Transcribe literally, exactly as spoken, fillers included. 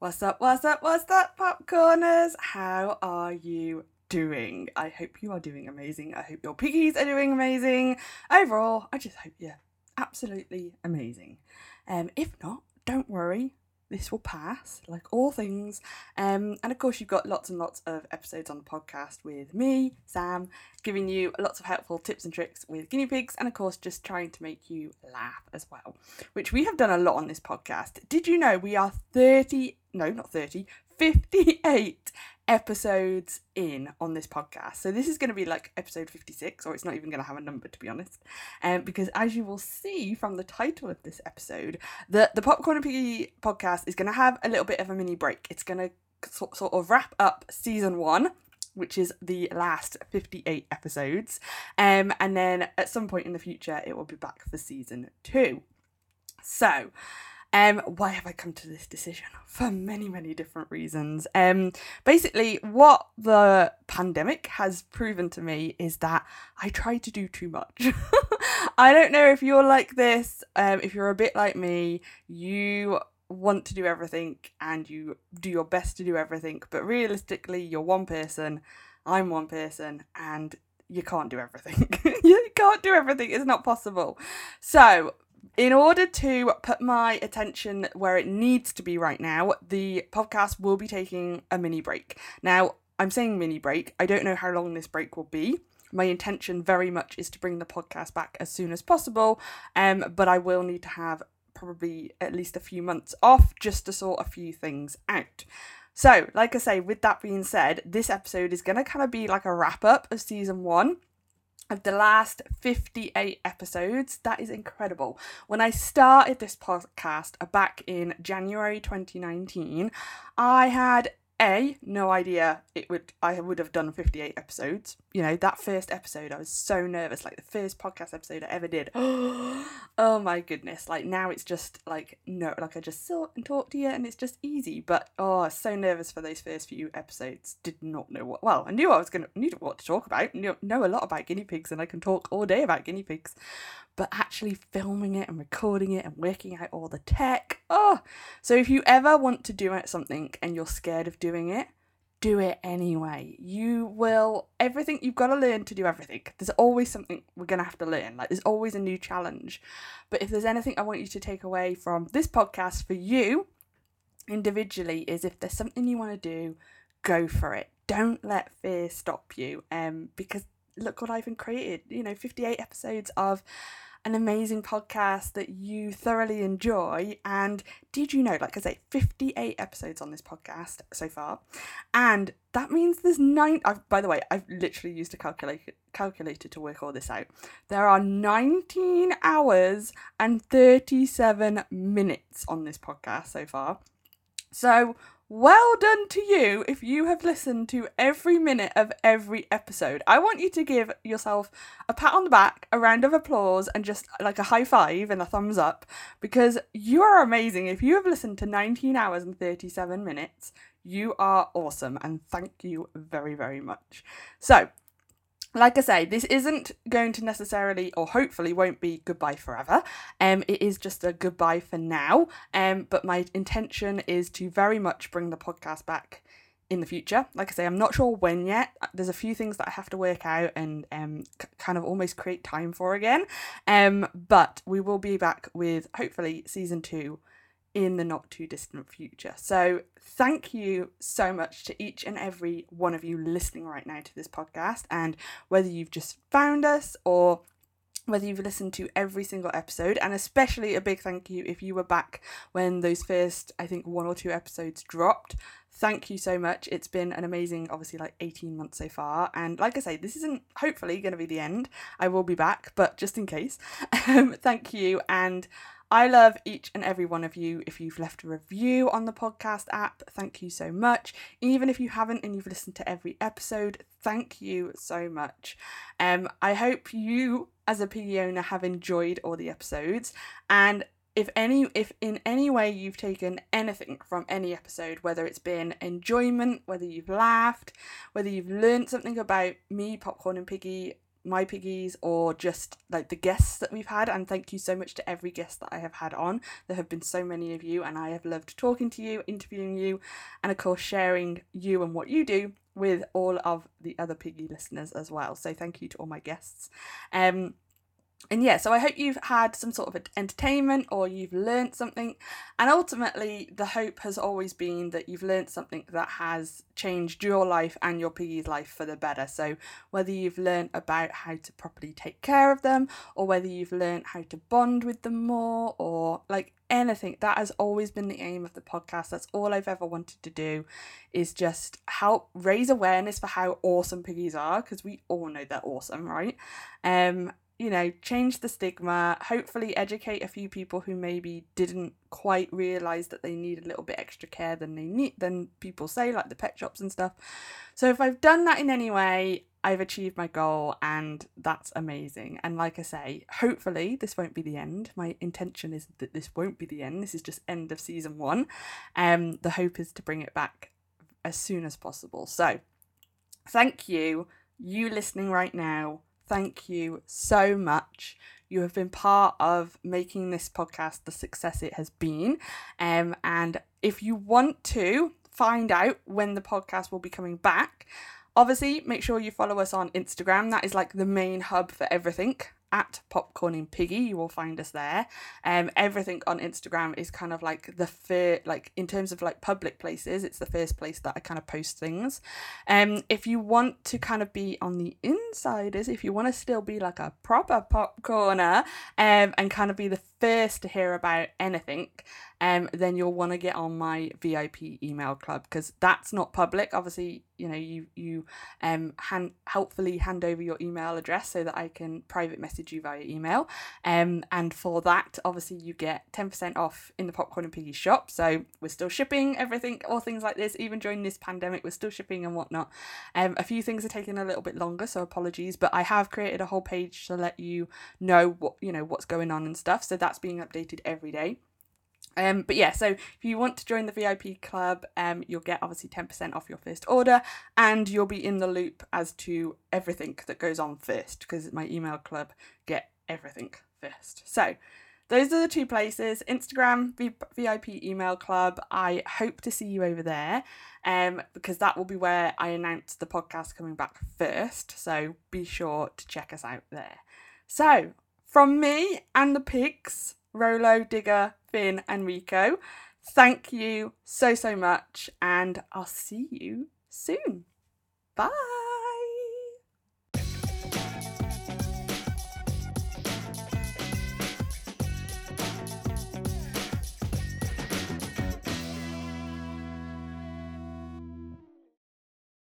What's up, what's up, what's up, popcorners? How are you doing? I hope you are doing amazing. I hope your piggies are doing amazing. Overall, I just hope you're absolutely amazing. Um, if not, don't worry. This will pass, like all things. Um, and of course, you've got lots and lots of episodes on the podcast with me, Sam, giving you lots of helpful tips and tricks with guinea pigs, and of course, just trying to make you laugh as well, which we have done a lot on this podcast. Did you know we are thirty, no, not thirty, fifty-eight episodes in on this podcast? So this is going to be like episode fifty-six, or it's not even going to have a number, to be honest, um, because as you will see from the title of this episode, the, the Popcorn and Piggy podcast is going to have a little bit of a mini break. It's going to so, sort of wrap up season one, which is the last fifty-eight episodes, um, and then at some point in the future it will be back for season two. So Um, why have I come to this decision? For many, many different reasons. Um, basically, what the pandemic has proven to me is that I try to do too much. I don't know if you're like this, um, if you're a bit like me, you want to do everything and you do your best to do everything, but realistically, you're one person, I'm one person, and you can't do everything. You can't do everything, it's not possible. So, in order to put my attention where it needs to be right now, the podcast will be taking a mini break. Now, I'm saying mini break. I don't know how long this break will be. My intention very much is to bring the podcast back as soon as possible, um, but I will need to have probably at least a few months off just to sort a few things out. So, like I say, with that being said, this episode is going to kind of be like a wrap-up of season one. Of the last fifty-eight episodes. That is incredible. When I started this podcast back in January twenty nineteen, I had A, no idea it would I would have done fifty-eight episodes. You know, that first episode, I was so nervous, like the first podcast episode I ever did. Oh my goodness. Like now it's just like, no, like I just sit and talk to you and it's just easy. But oh, I was so nervous for those first few episodes. Did not know what, well, I knew I was going to, knew what to talk about. Knew, know a lot about guinea pigs and I can talk all day about guinea pigs. But actually filming it and recording it and working out all the tech. Oh, so if you ever want to do something and you're scared of doing it, do it anyway. You will, everything, you've got to learn to do everything. There's always something we're going to have to learn. Like there's always a new challenge. But if there's anything I want you to take away from this podcast for you individually is if there's something you want to do, go for it. Don't let fear stop you. Um, because look what I've been created, you know, fifty-eight episodes of an amazing podcast that you thoroughly enjoy. And did you know, like I say, fifty-eight episodes on this podcast so far, and that means there's nine. I've, by the way, I've literally used a calculator calculator to work all this out. There are nineteen hours and thirty-seven minutes on this podcast so far. So well done to you if you have listened to every minute of every episode. I want you to give yourself a pat on the back, a round of applause, and just like a high five and a thumbs up, because you are amazing. If you have listened to nineteen hours and thirty-seven minutes, you are awesome, and thank you very, very much. So, like I say, this isn't going to necessarily, or hopefully won't be goodbye forever. Um, it is just a goodbye for now. Um, but my intention is to very much bring the podcast back in the future. Like I say, I'm not sure when yet. There's a few things that I have to work out and um c- kind of almost create time for again. Um, but we will be back with hopefully season two in the not too distant future. So thank you so much to each and every one of you listening right now to this podcast, and whether you've just found us or whether you've listened to every single episode, and especially a big thank you if you were back when those first, I think, one or two episodes dropped. Thank you so much. It's been an amazing, obviously, like eighteen months so far. And like I say, this isn't hopefully going to be the end. I will be back, but just in case, um, thank you. And I love each and every one of you. If you've left a review on the podcast app, thank you so much. Even if you haven't and you've listened to every episode, thank you so much. Um, I hope you, as a piggy owner, have enjoyed all the episodes. And if any, if in any way you've taken anything from any episode, whether it's been enjoyment, whether you've laughed, whether you've learned something about me, Popcorn and Piggy, my piggies or just like the guests that we've had. And thank you so much to every guest that I have had on. There have been so many of you, and I have loved talking to you, interviewing you, and of course sharing you and what you do with all of the other piggy listeners as well. So thank you to all my guests. Um, And yeah, so I hope you've had some sort of entertainment or you've learnt something. And ultimately, the hope has always been that you've learnt something that has changed your life and your piggy's life for the better. So whether you've learnt about how to properly take care of them, or whether you've learnt how to bond with them more, or like anything, that has always been the aim of the podcast. That's all I've ever wanted to do, is just help raise awareness for how awesome piggies are, because we all know they're awesome, right? Um, you know, change the stigma, hopefully educate a few people who maybe didn't quite realise that they need a little bit extra care than they need, than people say, like the pet shops and stuff. So if I've done that in any way, I've achieved my goal, and that's amazing. And like I say, hopefully this won't be the end. My intention is that this won't be the end. This is just end of season one. Um, the hope is to bring it back as soon as possible. So thank you, you listening right now. Thank you so much. You have been part of making this podcast the success it has been. Um, and if you want to find out when the podcast will be coming back, obviously make sure you follow us on Instagram. That is like the main hub for everything. At Popcorning Piggy, you will find us there. Um, everything on Instagram is kind of like the first, like in terms of like public places, it's the first place that I kind of post things. Um, if you want to kind of be on the insiders, if you want to still be like a proper popcorner, um, and kind of be the first to hear about anything, um, then you'll want to get on my V I P email club, because that's not public. Obviously, you know, you you um hand helpfully hand over your email address so that I can private message you via email. Um, and for that, obviously, you get ten percent off in the Popcorn and Piggy shop. So we're still shipping everything, all things like this, even during this pandemic, we're still shipping and whatnot. Um, a few things are taking a little bit longer, so apologies, but I have created a whole page to let you know what you know what's going on and stuff. So that's being updated every day. Um, but yeah, so if you want to join the V I P club, um, you'll get obviously ten percent off your first order, and you'll be in the loop as to everything that goes on first, because my email club get everything first. So those are the two places: Instagram, v- VIP email club. I hope to see you over there, um, because that will be where I announce the podcast coming back first. So be sure to check us out there. So from me and the pigs, Rolo, Digger, Finn and Rico, thank you so, so much, and I'll see you soon. Bye.